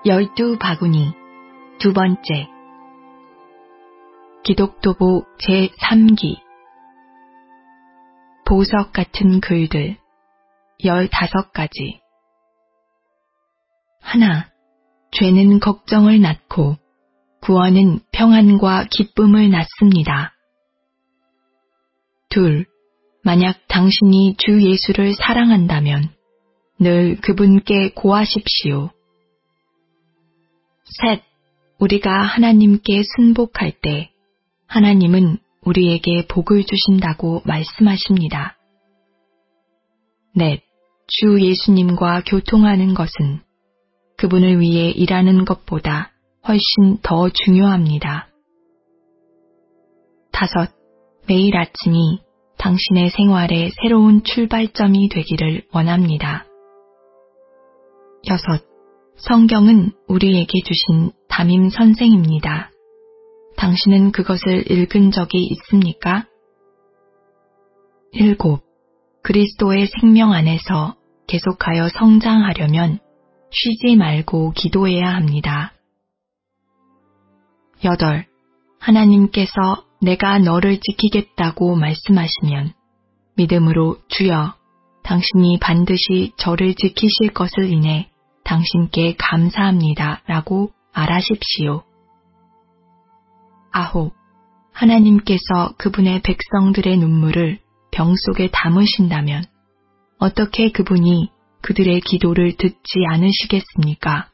12바구니 두 번째 기독도보 제3기 보석 같은 글들 15가지 하나, 죄는 걱정을 낳고 구원은 평안과 기쁨을 낳습니다. 둘, 만약 당신이 주 예수를 사랑한다면 늘 그분께 고하십시오. 셋, 우리가 하나님께 순복할 때 하나님은 우리에게 복을 주신다고 말씀하십니다. 넷, 주 예수님과 교통하는 것은 그분을 위해 일하는 것보다 훨씬 더 중요합니다. 다섯, 매일 아침이 당신의 생활의 새로운 출발점이 되기를 원합니다. 여섯, 성경은 우리에게 주신 담임 선생입니다. 당신은 그것을 읽은 적이 있습니까? 일곱, 그리스도의 생명 안에서 계속하여 성장하려면 쉬지 말고 기도해야 합니다. 여덟, 하나님께서 내가 너를 지키겠다고 말씀하시면 믿음으로 주여, 당신이 반드시 저를 지키실 것을 인해 당신께 감사합니다 라고 말하십시오. 아홉, 하나님께서 그분의 백성들의 눈물을 병 속에 담으신다면 어떻게 그분이 그들의 기도를 듣지 않으시겠습니까?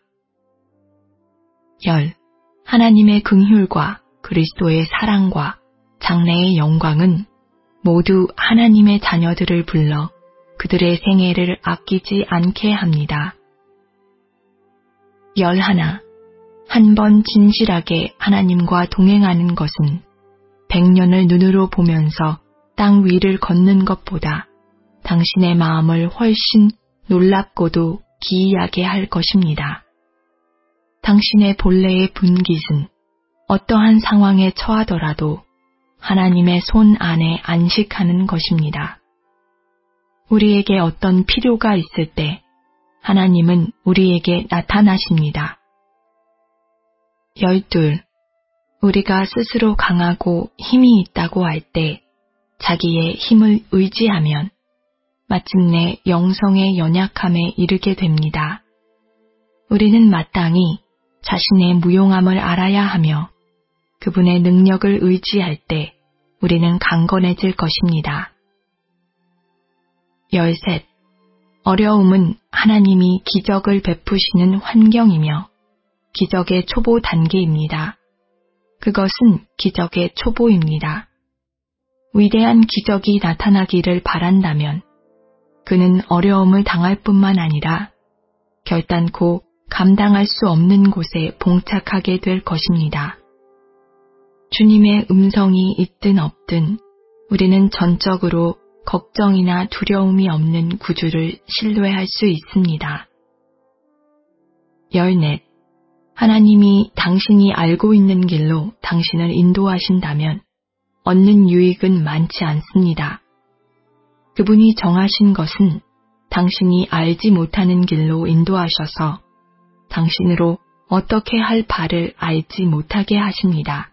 열, 하나님의 긍휼과 그리스도의 사랑과 장래의 영광은 모두 하나님의 자녀들을 불러 그들의 생애를 아끼지 않게 합니다. 11. 한 번 진실하게 하나님과 동행하는 것은 100년을 눈으로 보면서 땅 위를 걷는 것보다 당신의 마음을 훨씬 놀랍고도 기이하게 할 것입니다. 당신의 본래의 분깃은 어떠한 상황에 처하더라도 하나님의 손 안에 안식하는 것입니다. 우리에게 어떤 필요가 있을 때 하나님은 우리에게 나타나십니다. 12. 우리가 스스로 강하고 힘이 있다고 할 때 자기의 힘을 의지하면 마침내 영성의 연약함에 이르게 됩니다. 우리는 마땅히 자신의 무용함을 알아야 하며 그분의 능력을 의지할 때 우리는 강건해질 것입니다. 13. 어려움은 하나님이 기적을 베푸시는 환경이며 기적의 초보 단계입니다. 그것은 기적의 초보입니다. 위대한 기적이 나타나기를 바란다면 그는 어려움을 당할 뿐만 아니라 결단코 감당할 수 없는 곳에 봉착하게 될 것입니다. 주님의 음성이 있든 없든 우리는 전적으로 걱정이나 두려움이 없는 구주를 신뢰할 수 있습니다. 14. 하나님이 당신이 알고 있는 길로 당신을 인도하신다면 얻는 유익은 많지 않습니다. 그분이 정하신 것은 당신이 알지 못하는 길로 인도하셔서 당신으로 어떻게 할 바를 알지 못하게 하십니다.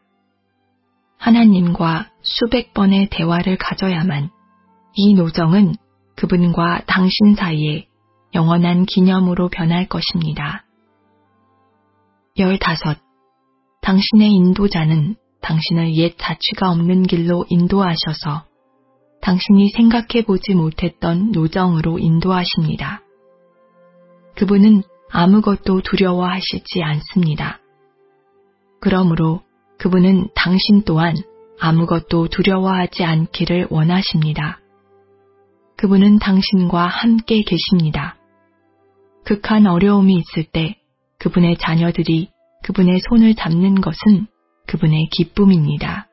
하나님과 수백 번의 대화를 가져야만 이 노정은 그분과 당신 사이에 영원한 기념으로 변할 것입니다. 15. 당신의 인도자는 당신을 옛 자취가 없는 길로 인도하셔서 당신이 생각해보지 못했던 노정으로 인도하십니다. 그분은 아무것도 두려워하시지 않습니다. 그러므로 그분은 당신 또한 아무것도 두려워하지 않기를 원하십니다. 그분은 당신과 함께 계십니다. 극한 어려움이 있을 때 그분의 자녀들이 그분의 손을 잡는 것은 그분의 기쁨입니다.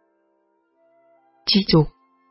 지족.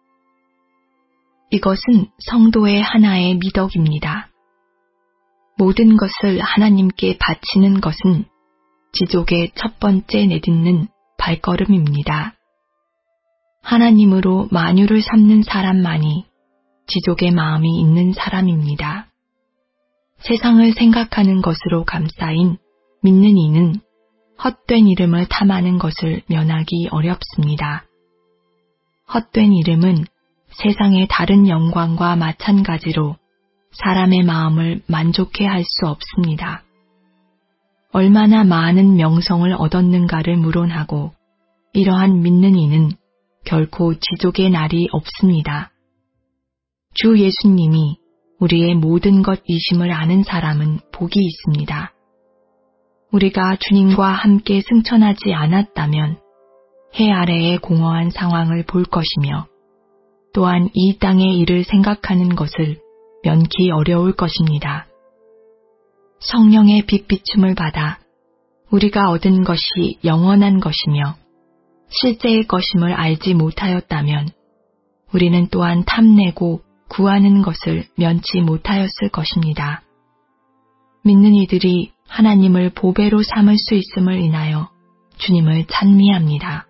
이것은 성도의 하나의 미덕입니다. 모든 것을 하나님께 바치는 것은 지족의 첫 번째 내딛는 발걸음입니다. 하나님으로 만유를 삼는 사람만이 지족의 마음이 있는 사람입니다. 세상을 생각하는 것으로 감싸인 믿는 이는 헛된 이름을 탐하는 것을 면하기 어렵습니다. 헛된 이름은 세상의 다른 영광과 마찬가지로 사람의 마음을 만족해 할 수 없습니다. 얼마나 많은 명성을 얻었는가를 물어하고 이러한 믿는 이는 결코 지족의 날이 없습니다. 주 예수님이 우리의 모든 것이심을 아는 사람은 복이 있습니다. 우리가 주님과 함께 승천하지 않았다면 해 아래의 공허한 상황을 볼 것이며 또한 이 땅의 일을 생각하는 것을 면키 어려울 것입니다. 성령의 빛비춤을 받아 우리가 얻은 것이 영원한 것이며 실제의 것임을 알지 못하였다면 우리는 또한 탐내고 구하는 것을 면치 못하였을 것입니다. 믿는 이들이 하나님을 보배로 삼을 수 있음을 인하여 주님을 찬미합니다.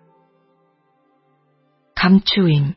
감추임.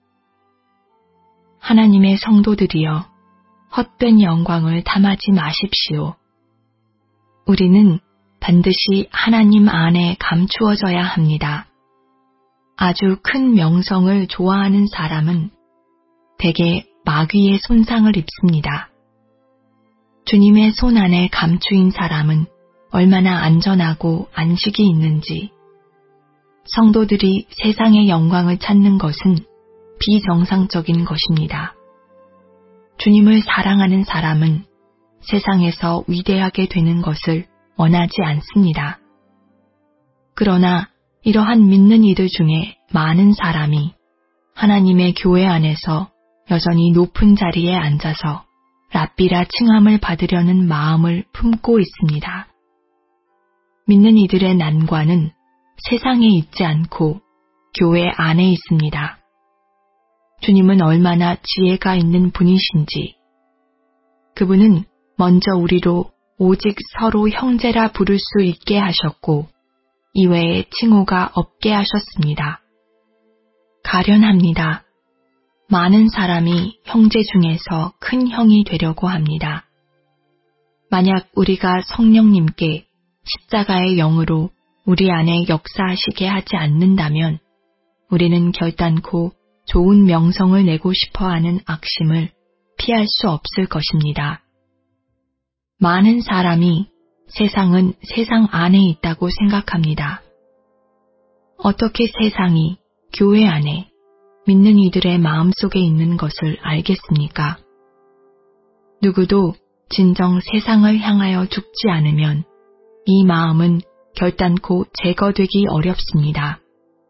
하나님의 성도들이여 헛된 영광을 탐하지 마십시오. 우리는 반드시 하나님 안에 감추어져야 합니다. 아주 큰 명성을 좋아하는 사람은 대개 마귀의 손상을 입습니다. 주님의 손 안에 감추인 사람은 얼마나 안전하고 안식이 있는지, 성도들이 세상의 영광을 찾는 것은 비정상적인 것입니다. 주님을 사랑하는 사람은 세상에서 위대하게 되는 것을 원하지 않습니다. 그러나 이러한 믿는 이들 중에 많은 사람이 하나님의 교회 안에서 여전히 높은 자리에 앉아서 랍비라 칭함을 받으려는 마음을 품고 있습니다. 믿는 이들의 난관은 세상에 있지 않고 교회 안에 있습니다. 주님은 얼마나 지혜가 있는 분이신지, 그분은 먼저 우리로 오직 서로 형제라 부를 수 있게 하셨고 이외에 칭호가 없게 하셨습니다. 가련합니다. 많은 사람이 형제 중에서 큰 형이 되려고 합니다. 만약 우리가 성령님께 십자가의 영으로 우리 안에 역사하시게 하지 않는다면 우리는 결단코 좋은 명성을 내고 싶어하는 악심을 피할 수 없을 것입니다. 많은 사람이 세상은 세상 안에 있다고 생각합니다. 어떻게 세상이 교회 안에 믿는 이들의 마음속에 있는 것을 알겠습니까? 누구도 진정 세상을 향하여 죽지 않으면 이 마음은 결단코 제거되기 어렵습니다.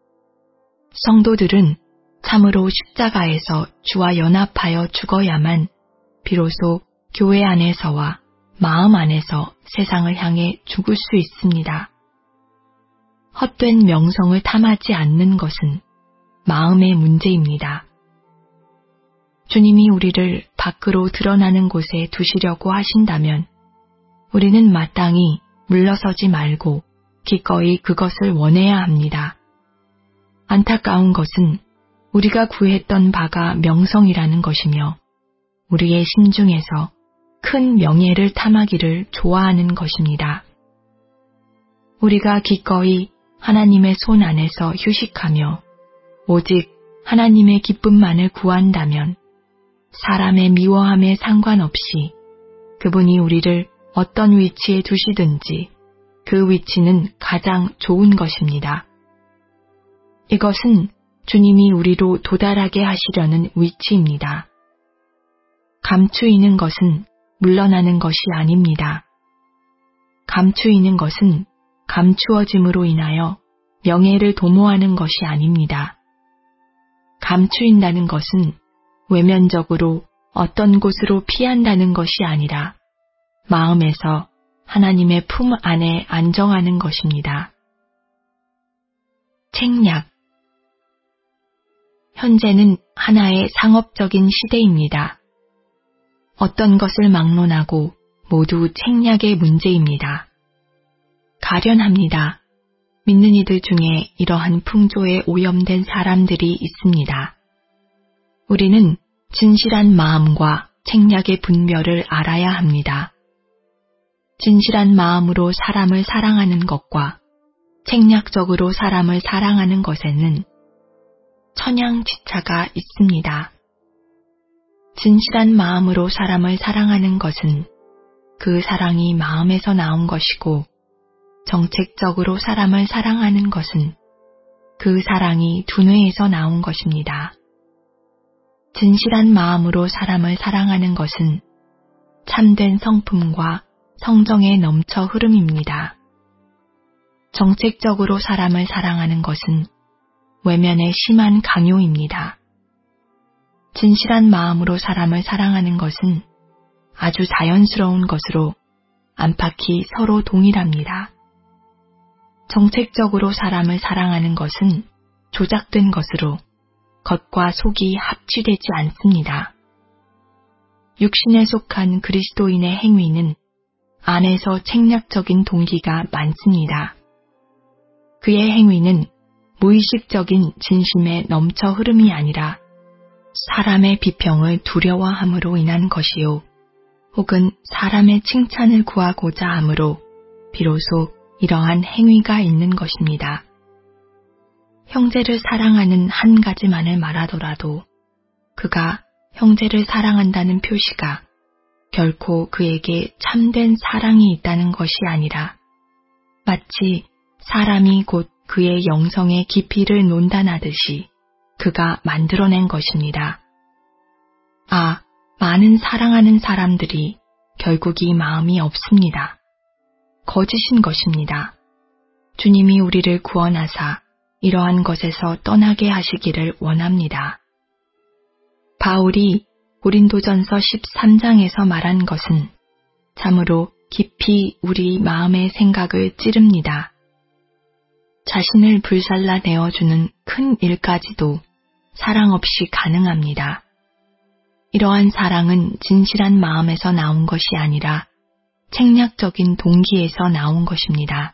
성도들은 참으로 십자가에서 주와 연합하여 죽어야만 비로소 교회 안에서와 마음 안에서 세상을 향해 죽을 수 있습니다. 헛된 명성을 탐하지 않는 것은 마음의 문제입니다. 주님이 우리를 밖으로 드러나는 곳에 두시려고 하신다면 우리는 마땅히 물러서지 말고 기꺼이 그것을 원해야 합니다. 안타까운 것은 우리가 구했던 바가 명성이라는 것이며 우리의 심중에서 큰 명예를 탐하기를 좋아하는 것입니다. 우리가 기꺼이 하나님의 손 안에서 휴식하며 오직 하나님의 기쁨만을 구한다면 사람의 미워함에 상관없이 그분이 우리를 어떤 위치에 두시든지 그 위치는 가장 좋은 것입니다. 이것은 주님이 우리로 도달하게 하시려는 위치입니다. 감추이는 것은 물러나는 것이 아닙니다. 감추이는 것은 감추어짐으로 인하여 명예를 도모하는 것이 아닙니다. 감추인다는 것은 외면적으로 어떤 곳으로 피한다는 것이 아니라 마음에서 하나님의 품 안에 안정하는 것입니다. 책략. 현재는 하나의 상업적인 시대입니다. 어떤 것을 막론하고 모두 책략의 문제입니다. 가련합니다. 믿는 이들 중에 이러한 풍조에 오염된 사람들이 있습니다. 우리는 진실한 마음과 책략의 분별을 알아야 합니다. 진실한 마음으로 사람을 사랑하는 것과 책략적으로 사람을 사랑하는 것에는 천양지차가 있습니다. 진실한 마음으로 사람을 사랑하는 것은 그 사랑이 마음에서 나온 것이고, 정책적으로 사람을 사랑하는 것은 그 사랑이 두뇌에서 나온 것입니다. 진실한 마음으로 사람을 사랑하는 것은 참된 성품과 성정에 넘쳐 흐름입니다. 정책적으로 사람을 사랑하는 것은 외면의 심한 강요입니다. 진실한 마음으로 사람을 사랑하는 것은 아주 자연스러운 것으로 안팎이 서로 동일합니다. 정책적으로 사람을 사랑하는 것은 조작된 것으로 겉과 속이 합치되지 않습니다. 육신에 속한 그리스도인의 행위는 안에서 책략적인 동기가 많습니다. 그의 행위는 무의식적인 진심에 넘쳐 흐름이 아니라 사람의 비평을 두려워함으로 인한 것이요, 혹은 사람의 칭찬을 구하고자 함으로 비로소 이러한 행위가 있는 것입니다. 형제를 사랑하는 한 가지만을 말하더라도 그가 형제를 사랑한다는 표시가 결코 그에게 참된 사랑이 있다는 것이 아니라 마치 사람이 곧 그의 영성의 깊이를 논단하듯이 그가 만들어낸 것입니다. 많은 사랑하는 사람들이 결국 이 마음이 없습니다. 거짓인 것입니다. 주님이 우리를 구원하사 이러한 것에서 떠나게 하시기를 원합니다. 바울이 고린도전서 13장에서 말한 것은 참으로 깊이 우리 마음의 생각을 찌릅니다. 자신을 불살라 내어주는 큰 일까지도 사랑 없이 가능합니다. 이러한 사랑은 진실한 마음에서 나온 것이 아니라 책략적인 동기에서 나온 것입니다.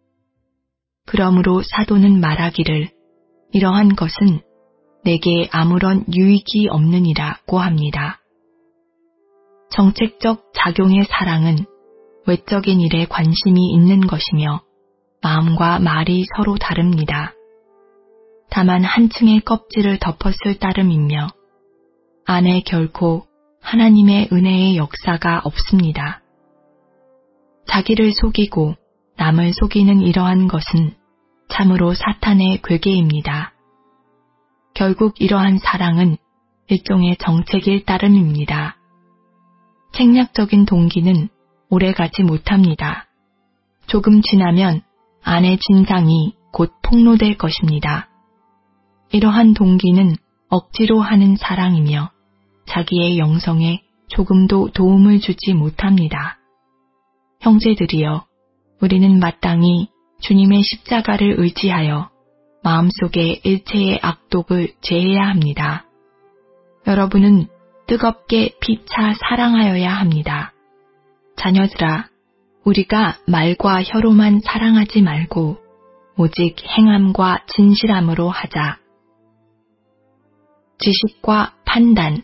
그러므로 사도는 말하기를 이러한 것은 내게 아무런 유익이 없느니라고 합니다. 정책적 작용의 사랑은 외적인 일에 관심이 있는 것이며 마음과 말이 서로 다릅니다. 다만 한층의 껍질을 덮었을 따름이며 안에 결코 하나님의 은혜의 역사가 없습니다. 자기를 속이고 남을 속이는 이러한 것은 참으로 사탄의 괴계입니다. 결국 이러한 사랑은 일종의 정책일 따름입니다. 책략적인 동기는 오래가지 못합니다. 조금 지나면 안의 진상이 곧 폭로될 것입니다. 이러한 동기는 억지로 하는 사랑이며 자기의 영성에 조금도 도움을 주지 못합니다. 형제들이여, 우리는 마땅히 주님의 십자가를 의지하여 마음속에 일체의 악독을 제해야 합니다. 여러분은 뜨겁게 피차 사랑하여야 합니다. 자녀들아, 우리가 말과 혀로만 사랑하지 말고 오직 행함과 진실함으로 하자. 지식과 판단.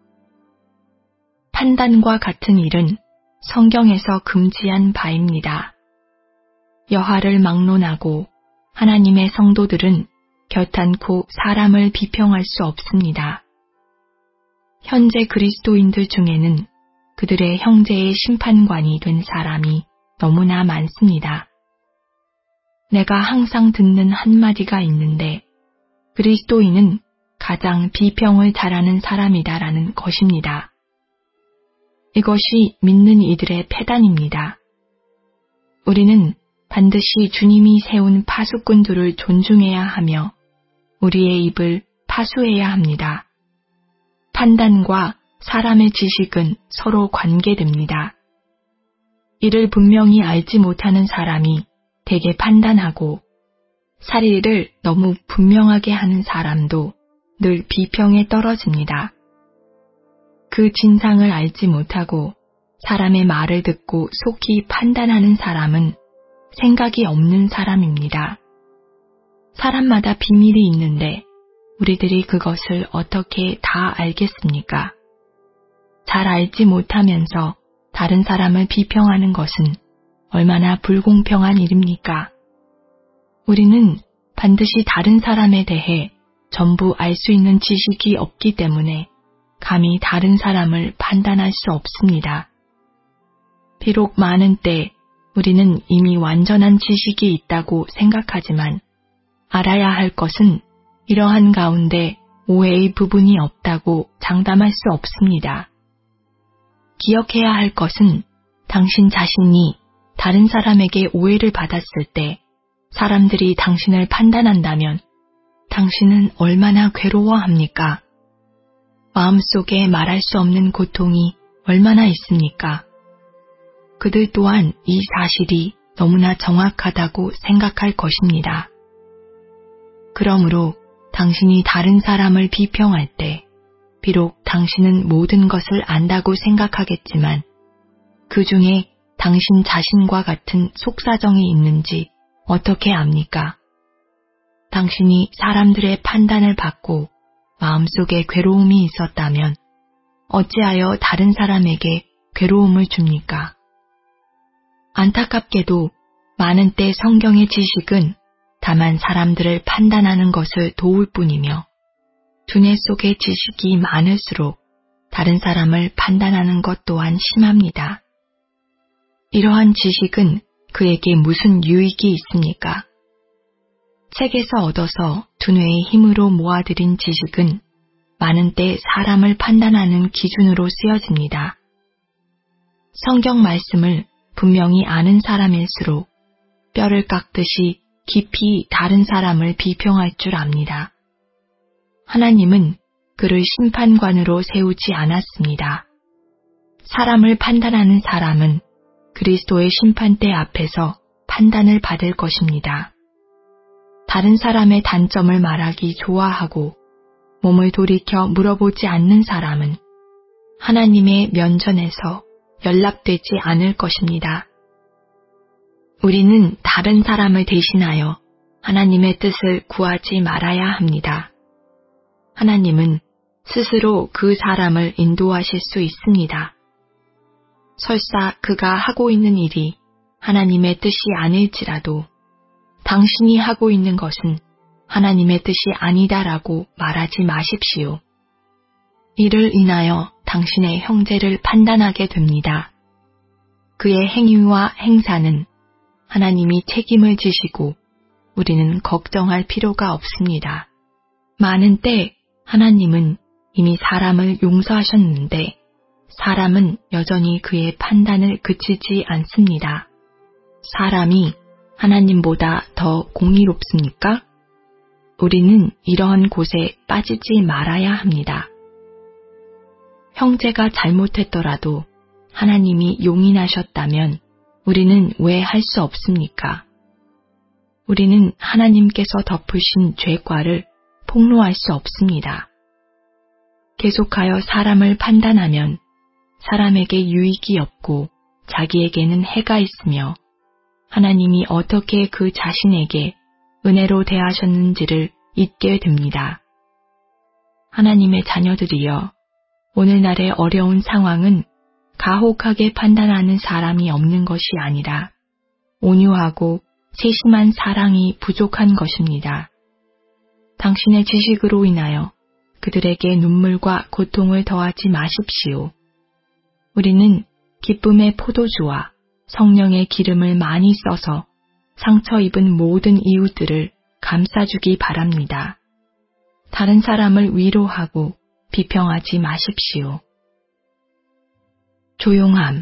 판단과 같은 일은 성경에서 금지한 바입니다. 여하를 막론하고 하나님의 성도들은 결단코 사람을 비평할 수 없습니다. 현재 그리스도인들 중에는 그들의 형제의 심판관이 된 사람이 너무나 많습니다. 내가 항상 듣는 한마디가 있는데 그리스도인은 가장 비평을 잘하는 사람이다라는 것입니다. 이것이 믿는 이들의 패단입니다. 우리는 반드시 주님이 세운 파수꾼들을 존중해야 하며 우리의 입을 파수해야 합니다. 판단과 사람의 지식은 서로 관계됩니다. 이를 분명히 알지 못하는 사람이 대개 판단하고 사리를 너무 분명하게 하는 사람도 늘 비평에 떨어집니다. 그 진상을 알지 못하고 사람의 말을 듣고 속히 판단하는 사람은 생각이 없는 사람입니다. 사람마다 비밀이 있는데 우리들이 그것을 어떻게 다 알겠습니까? 잘 알지 못하면서 다른 사람을 비평하는 것은 얼마나 불공평한 일입니까? 우리는 반드시 다른 사람에 대해 전부 알 수 있는 지식이 없기 때문에 감히 다른 사람을 판단할 수 없습니다. 비록 많은 때 우리는 이미 완전한 지식이 있다고 생각하지만 알아야 할 것은 이러한 가운데 오해의 부분이 없다고 장담할 수 없습니다. 기억해야 할 것은 당신 자신이 다른 사람에게 오해를 받았을 때 사람들이 당신을 판단한다면 당신은 얼마나 괴로워합니까? 마음속에 말할 수 없는 고통이 얼마나 있습니까? 그들 또한 이 사실이 너무나 정확하다고 생각할 것입니다. 그러므로 당신이 다른 사람을 비평할 때 비록 당신은 모든 것을 안다고 생각하겠지만 그 중에 당신 자신과 같은 속사정이 있는지 어떻게 압니까? 당신이 사람들의 판단을 받고 마음속에 괴로움이 있었다면 어찌하여 다른 사람에게 괴로움을 줍니까? 안타깝게도 많은 때 성경의 지식은 다만 사람들을 판단하는 것을 도울 뿐이며 두뇌 속의 지식이 많을수록 다른 사람을 판단하는 것 또한 심합니다. 이러한 지식은 그에게 무슨 유익이 있습니까? 책에서 얻어서 두뇌의 힘으로 모아들인 지식은 많은 때 사람을 판단하는 기준으로 쓰여집니다. 성경 말씀을 분명히 아는 사람일수록 뼈를 깎듯이 깊이 다른 사람을 비평할 줄 압니다. 하나님은 그를 심판관으로 세우지 않았습니다. 사람을 판단하는 사람은 그리스도의 심판대 앞에서 판단을 받을 것입니다. 다른 사람의 단점을 말하기 좋아하고 몸을 돌이켜 물어보지 않는 사람은 하나님의 면전에서 연락되지 않을 것입니다. 우리는 다른 사람을 대신하여 하나님의 뜻을 구하지 말아야 합니다. 하나님은 스스로 그 사람을 인도하실 수 있습니다. 설사 그가 하고 있는 일이 하나님의 뜻이 아닐지라도 당신이 하고 있는 것은 하나님의 뜻이 아니다라고 말하지 마십시오. 이를 인하여 당신의 형제를 판단하게 됩니다. 그의 행위와 행사는 하나님이 책임을 지시고 우리는 걱정할 필요가 없습니다. 많은 때 하나님은 이미 사람을 용서하셨는데 사람은 여전히 그의 판단을 그치지 않습니다. 사람이 하나님보다 더 공의롭습니까? 우리는 이러한 곳에 빠지지 말아야 합니다. 형제가 잘못했더라도 하나님이 용인하셨다면 우리는 왜 할 수 없습니까? 우리는 하나님께서 덮으신 죄과를 폭로할 수 없습니다. 계속하여 사람을 판단하면 사람에게 유익이 없고 자기에게는 해가 있으며 하나님이 어떻게 그 자신에게 은혜로 대하셨는지를 잊게 됩니다. 하나님의 자녀들이여, 오늘날의 어려운 상황은 가혹하게 판단하는 사람이 없는 것이 아니라 온유하고 세심한 사랑이 부족한 것입니다. 당신의 지식으로 인하여 그들에게 눈물과 고통을 더하지 마십시오. 우리는 기쁨의 포도주와 성령의 기름을 많이 써서 상처 입은 모든 이웃들을 감싸주기 바랍니다. 다른 사람을 위로하고 비평하지 마십시오. 조용함.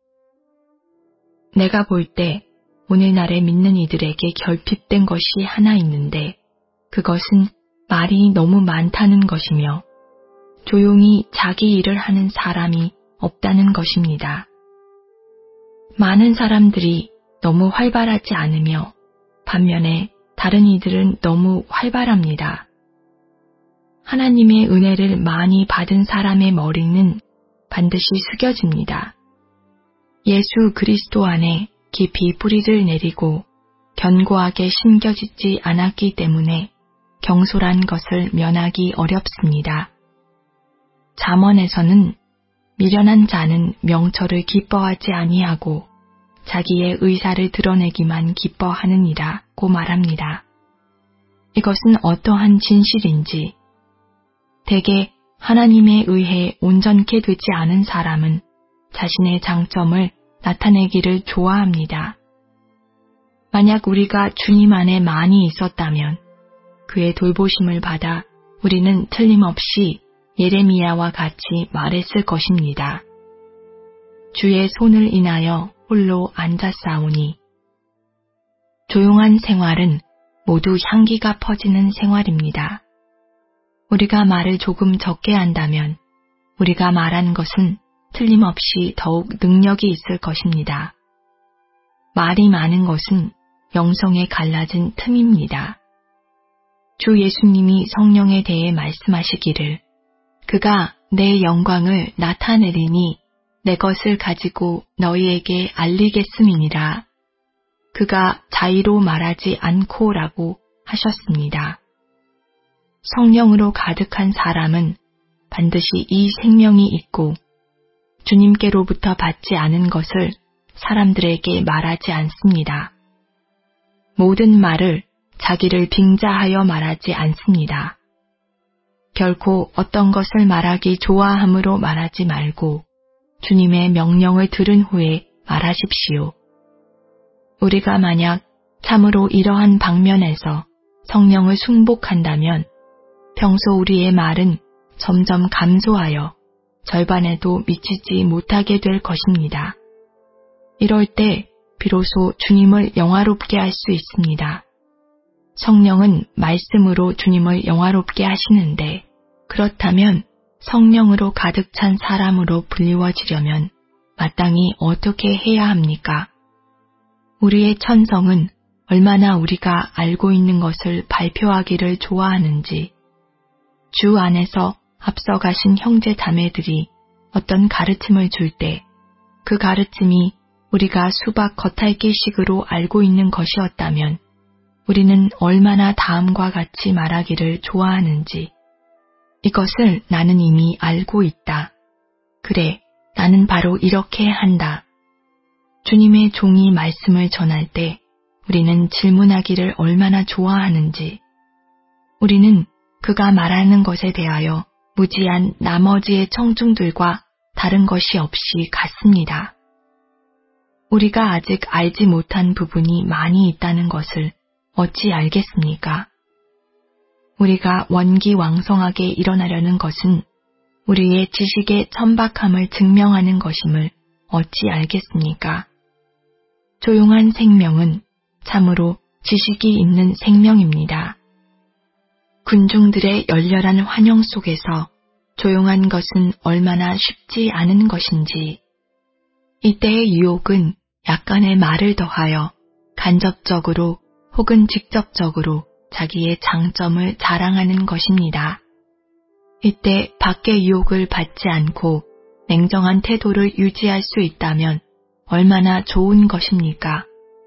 내가 볼 때 오늘날에 믿는 이들에게 결핍된 것이 하나 있는데 그것은 말이 너무 많다는 것이며 조용히 자기 일을 하는 사람이 없다는 것입니다. 많은 사람들이 너무 활발하지 않으며 반면에 다른 이들은 너무 활발합니다. 하나님의 은혜를 많이 받은 사람의 머리는 반드시 숙여집니다. 예수 그리스도 안에 깊이 뿌리를 내리고 견고하게 심겨지지 않았기 때문에 경솔한 것을 면하기 어렵습니다. 잠언에서는 미련한 자는 명철을 기뻐하지 아니하고 자기의 의사를 드러내기만 기뻐하느니라고 말합니다. 이것은 어떠한 진실인지, 대개 하나님에 의해 온전케 되지 않은 사람은 자신의 장점을 나타내기를 좋아합니다. 만약 우리가 주님 안에 많이 있었다면 그의 돌보심을 받아 우리는 틀림없이 예레미야와 같이 말했을 것입니다. 주의 손을 인하여 홀로 앉았사오니. 조용한 생활은 모두 향기가 퍼지는 생활입니다. 우리가 말을 조금 적게 한다면 우리가 말하는 것은 틀림없이 더욱 능력이 있을 것입니다. 말이 많은 것은 영성에 갈라진 틈입니다. 주 예수님이 성령에 대해 말씀하시기를 그가 내 영광을 나타내리니 내 것을 가지고 너희에게 알리겠음이니라. 그가 자의로 말하지 않고라고 하셨습니다. 성령으로 가득한 사람은 반드시 이 생명이 있고 주님께로부터 받지 않은 것을 사람들에게 말하지 않습니다. 모든 말을 자기를 빙자하여 말하지 않습니다. 결코 어떤 것을 말하기 좋아함으로 말하지 말고 주님의 명령을 들은 후에 말하십시오. 우리가 만약 참으로 이러한 방면에서 성령을 순복한다면 평소 우리의 말은 점점 감소하여 절반에도 미치지 못하게 될 것입니다. 이럴 때 비로소 주님을 영화롭게 할 수 있습니다. 성령은 말씀으로 주님을 영화롭게 하시는데 그렇다면 성령으로 가득 찬 사람으로 불리워지려면 마땅히 어떻게 해야 합니까? 우리의 천성은 얼마나 우리가 알고 있는 것을 발표하기를 좋아하는지, 주 안에서 앞서가신 형제 자매들이 어떤 가르침을 줄 때 그 가르침이 우리가 수박 겉핥기식으로 알고 있는 것이었다면 우리는 얼마나 다음과 같이 말하기를 좋아하는지, 이것을 나는 이미 알고 있다. 그래, 나는 바로 이렇게 한다. 주님의 종이 말씀을 전할 때 우리는 질문하기를 얼마나 좋아하는지, 우리는 그가 말하는 것에 대하여 무지한 나머지의 청중들과 다른 것이 없이 같습니다. 우리가 아직 알지 못한 부분이 많이 있다는 것을 어찌 알겠습니까? 우리가 원기왕성하게 일어나려는 것은 우리의 지식의 천박함을 증명하는 것임을 어찌 알겠습니까? 조용한 생명은 참으로 지식이 있는 생명입니다. 군중들의 열렬한 환영 속에서 조용한 것은 얼마나 쉽지 않은 것인지, 이때의 유혹은 약간의 말을 더하여 간접적으로 혹은 직접적으로 자기의 장점을 자랑하는 것입니다. 이때 밖의 유혹을 받지 않고 냉정한 태도를 유지할 수 있다면 얼마나 좋은 것입니까?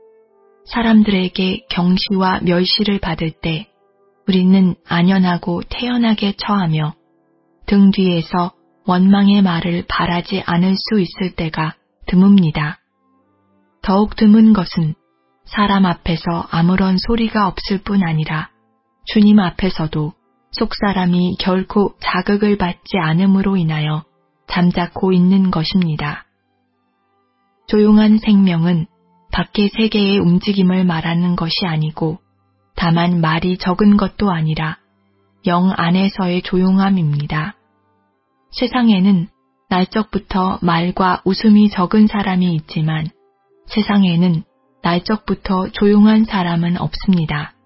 사람들에게 경시와 멸시를 받을 때 우리는 안연하고 태연하게 처하며 등 뒤에서 원망의 말을 바라지 않을 수 있을 때가 드뭅니다. 더욱 드문 것은 사람 앞에서 아무런 소리가 없을 뿐 아니라 주님 앞에서도 속사람이 결코 자극을 받지 않음으로 인하여 잠자코 있는 것입니다. 조용한 생명은 밖의 세계의 움직임을 말하는 것이 아니고 다만 말이 적은 것도 아니라 영 안에서의 조용함입니다. 세상에는 날적부터 말과 웃음이 적은 사람이 있지만 세상에는 날적부터 조용한 사람은 없습니다.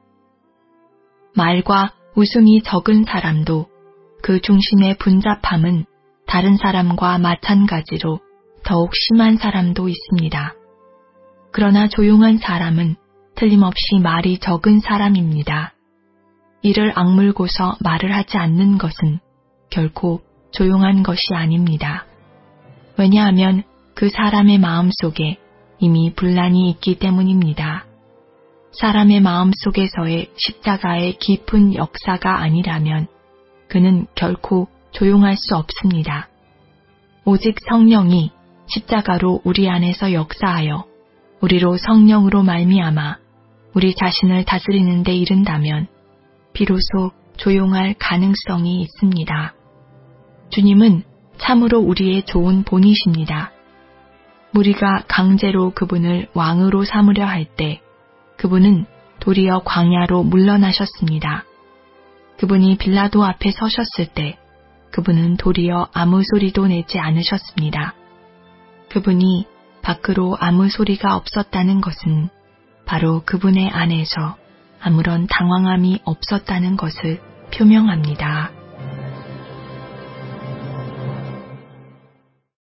말과 웃음이 적은 사람도 그 중심의 분잡함은 다른 사람과 마찬가지로 더욱 심한 사람도 있습니다. 그러나 조용한 사람은 틀림없이 말이 적은 사람입니다. 이를 악물고서 말을 하지 않는 것은 결코 조용한 것이 아닙니다. 왜냐하면 그 사람의 마음 속에 이미 분란이 있기 때문입니다. 사람의 마음 속에서의 십자가의 깊은 역사가 아니라면 그는 결코 조용할 수 없습니다. 오직 성령이 십자가로 우리 안에서 역사하여 우리로 성령으로 말미암아 우리 자신을 다스리는 데 이른다면 비로소 조용할 가능성이 있습니다. 주님은 참으로 우리의 좋은 본이십니다. 우리가 강제로 그분을 왕으로 삼으려 할 때 그분은 도리어 광야로 물러나셨습니다. 그분이 빌라도 앞에 서셨을 때 그분은 도리어 아무 소리도 내지 않으셨습니다. 그분이 밖으로 아무 소리가 없었다는 것은 바로 그분의 안에서 아무런 당황함이 없었다는 것을 표명합니다.